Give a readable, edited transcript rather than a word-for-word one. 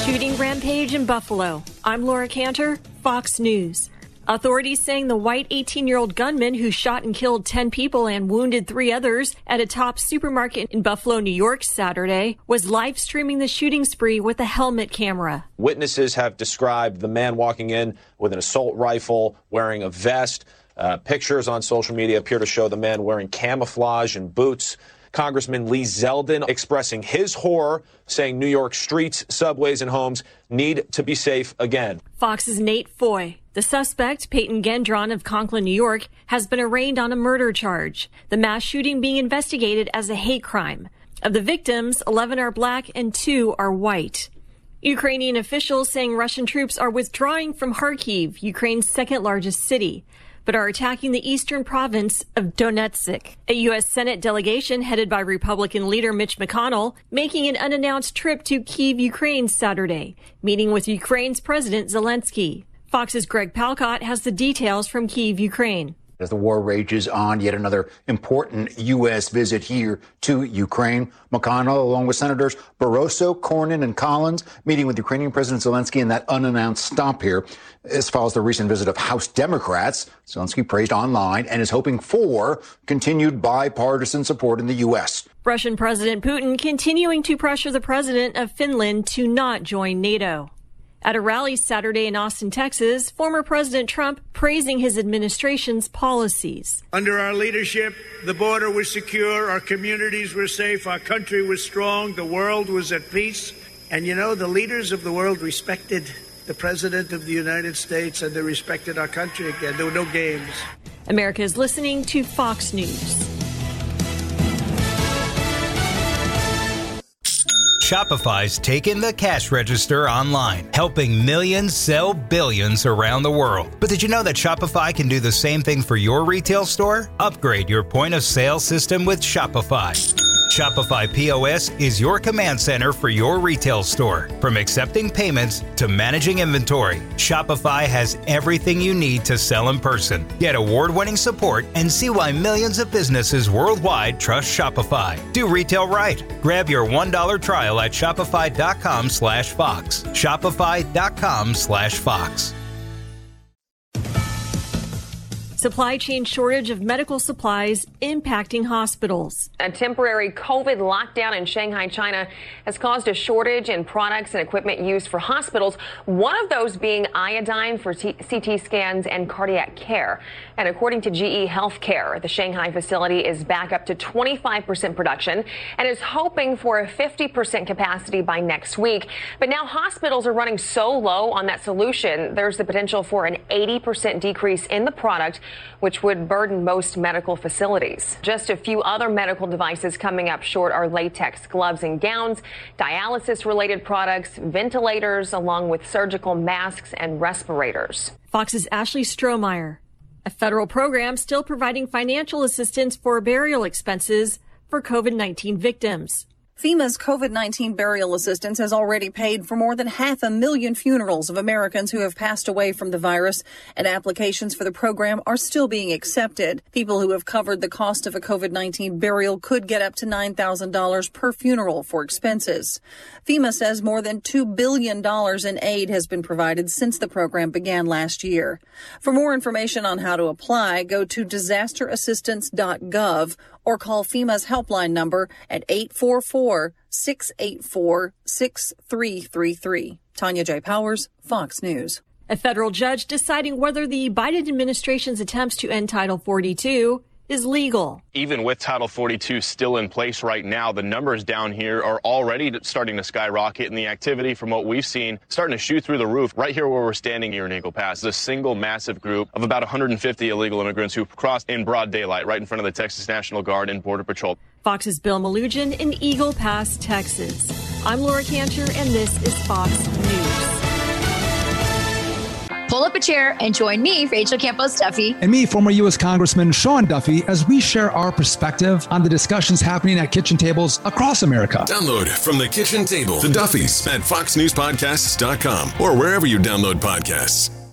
Shooting rampage in Buffalo. I'm Laura Cantor, Fox News. Authorities saying the white 18-year-old gunman who shot and killed 10 people and wounded 3 others at a Tops supermarket in Buffalo, New York Saturday was live streaming the shooting spree with a helmet camera. Witnesses have described the man walking in with an assault rifle, wearing a vest. Pictures on social media appear to show the man wearing camouflage and boots. Congressman Lee Zeldin expressing his horror, saying New York streets, subways, and homes need to be safe again. Fox's Nate Foy. The suspect, Peyton Gendron of Conklin, New York, has been arraigned on a murder charge. The mass shooting being investigated as a hate crime. Of the victims, 11 are black and 2 are white. Ukrainian officials saying Russian troops are withdrawing from Kharkiv, Ukraine's second largest city, but are attacking the eastern province of Donetsk. A U.S. Senate delegation headed by Republican leader Mitch McConnell making an unannounced trip to Kyiv, Ukraine Saturday, meeting with Ukraine's President Zelensky. Fox's Greg Palcott has the details from Kyiv, Ukraine. As the war rages on, yet another important U.S. visit here to Ukraine. McConnell, along with Senators Barroso, Cornyn, and Collins, meeting with Ukrainian President Zelensky in that unannounced stop here. This follows the recent visit of House Democrats. Zelensky praised online and is hoping for continued bipartisan support in the U.S. Russian President Putin continuing to pressure the president of Finland to not join NATO. At a rally Saturday in Austin, Texas, former President Trump praising his administration's policies. Under our leadership, the border was secure, our communities were safe, our country was strong, the world was at peace. And you know, the leaders of the world respected the President of the United States and they respected our country again. There were no games. America is listening to Fox News. Shopify's taken the cash register online, helping millions sell billions around the world. But did you know that Shopify can do the same thing for your retail store? Upgrade your point of sale system with Shopify. Shopify POS is your command center for your retail store. From accepting payments to managing inventory, Shopify has everything you need to sell in person. Get award-winning support and see why millions of businesses worldwide trust Shopify. Do retail right. Grab your $1 trial at shopify.com/Fox. Shopify.com/Fox. Supply chain shortage of medical supplies impacting hospitals. A temporary COVID lockdown in Shanghai, China has caused a shortage in products and equipment used for hospitals, one of those being iodine for CT scans and cardiac care. And according to GE Healthcare, the Shanghai facility is back up to 25% production and is hoping for a 50% capacity by next week. But now hospitals are running so low on that solution, there's the potential for an 80% decrease in the product, which would burden most medical facilities. Just a few other medical devices coming up short are latex gloves and gowns, dialysis-related products, ventilators, along with surgical masks and respirators. Fox's Ashley Strohmeyer. A federal program still providing financial assistance for burial expenses for COVID-19 victims. FEMA's COVID-19 burial assistance has already paid for more than 500,000 funerals of Americans who have passed away from the virus, and applications for the program are still being accepted. People who have covered the cost of a COVID-19 burial could get up to $9,000 per funeral for expenses. FEMA says more than $2 billion in aid has been provided since the program began last year. For more information on how to apply, go to disasterassistance.gov or call FEMA's helpline number at 844-684-6333. Tanya J. Powers, Fox News. A federal judge deciding whether the Biden administration's attempts to end Title 42 is legal. Even with Title 42 still in place right now, the numbers down here are already starting to skyrocket, and the activity from what we've seen starting to shoot through the roof. Right here where we're standing here in Eagle Pass is a single massive group of about 150 illegal immigrants who crossed in broad daylight right in front of the Texas National Guard and Border Patrol. Fox's Bill Malugin in Eagle Pass, Texas. I'm Laura Cantor, and this is Fox News. Pull up a chair and join me, Rachel Campos Duffy. And me, former U.S. Congressman Sean Duffy, as we share our perspective on the discussions happening at kitchen tables across America. Download From the Kitchen Table, The Duffys, at foxnewspodcasts.com or wherever you download podcasts.